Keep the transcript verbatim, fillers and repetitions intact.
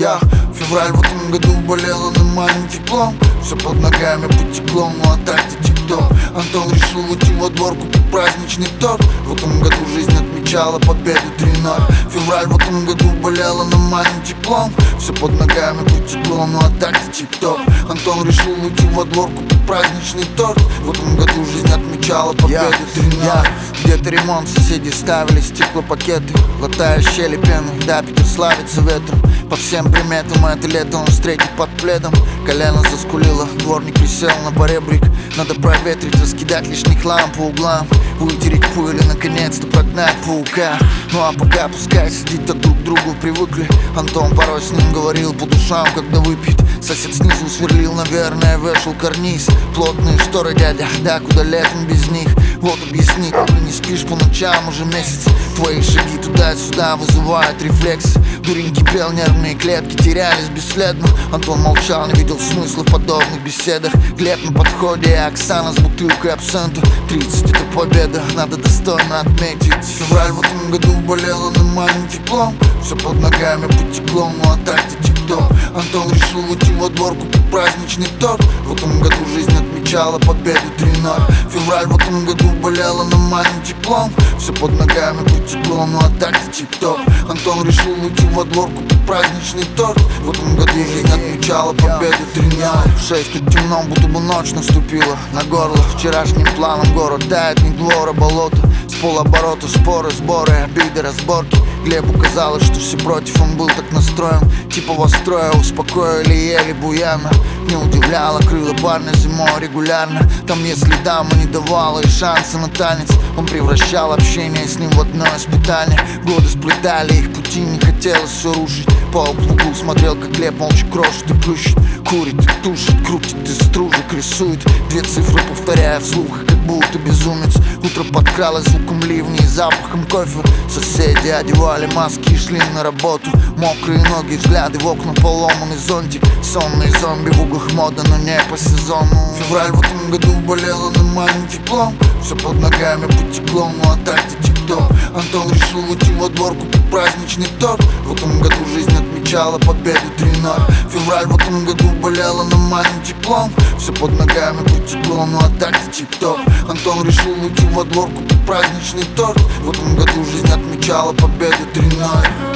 Я февраль в этом году болел аномальным теплом. Все под ногами потекло, ну а так тик-топ. Антон решил уйти во двор, купить праздничный торт. В этом году жизнь отмечала победу три ноль. Февраль в этом году болел аномальным теплом. Все под ногами потекло, ну а так тик-топ. Антон решил уйти во двор, купить праздничный торт. В этом году жизнь отмечала победу три ноль. Где-то ремонт, соседи ставили стеклопакеты, глотая щели пену, да, Питер славится ветром. По всем приметам это лето он встретит под пледом. Колено заскулило, дворник присел на поребрик. Надо проветрить, раскидать лишний хлам по углам, вытереть пыль и наконец-то прогнать паука. Ну а пока пускай сидит, так друг к другу привыкли. Антон порой с ним говорил по душам, когда выпьет. Сосед снизу сверлил, наверное, вешал карниз. Плотные шторы, дядя, да, куда летом без них. Вот объясни, ты не спишь по ночам уже месяц. Твои шаги туда-сюда вызывают рефлекс. Дурень кипел, нервные клетки терялись бесследно. Антон молчал, не видел смысла в подобных беседах. Глеб на подходе, и Оксана с бутылкой абсента. Тридцать это победа, надо достойно отметить. Февраль в этом году болел аномальным теплом. Все под ногами потекло, ну а так тик-топ. Антон решил уйти во двор, купить праздничный торт. В этом году жизнь отмечала победу три ноль. Февраль в этом году болел аномальным теплом. Все под ногами потекло, ну а так тик-топ. Антон решил уйти во двор, купить праздничный торт. В этом году жизнь отмечала победу три ноль. В шесть тут темно, будто бы ночь наступила на горло. Вчерашним планом город тает, не двор, а болото. С полоборота споры, сборы, обиды, разборки. Глебу казалось, что все против, он был так настроен. Типа во строя успокоили еле буяна. Не удивляло крыло парня зимой регулярно. Там если дама не давала и шанса на танец, он превращал общение с ним в одно испытание. Годы сплетали их пути, не хотелось все рушить. Паук в углу смотрел, как Глеб молча крошит и плющит. Курит и тушит, крутит и стружек рисует. Две цифры повторяя вслух, как будто безумец. Утро подкралось звуком ливней и запахом кофе. Соседи одевали маски и шли на работу. Мокрые ноги, взгляды в окна, поломанный зонтик. Сонные зомби в углах мода, но не по сезону. Февраль в этом году болел аномальным теплом. Все под ногами потекло, ну а так тик-топ. Антон решил уйти во двор, купить праздничный торт. В этом году жизнь отмечала победу три ноль. Февраль в этом году болел аномальным теплом. Все под ногами потекло, ну а так тик-топ. Антон решил уйти во двор, купить праздничный торт. В этом году жизнь отмечала победу три ноль.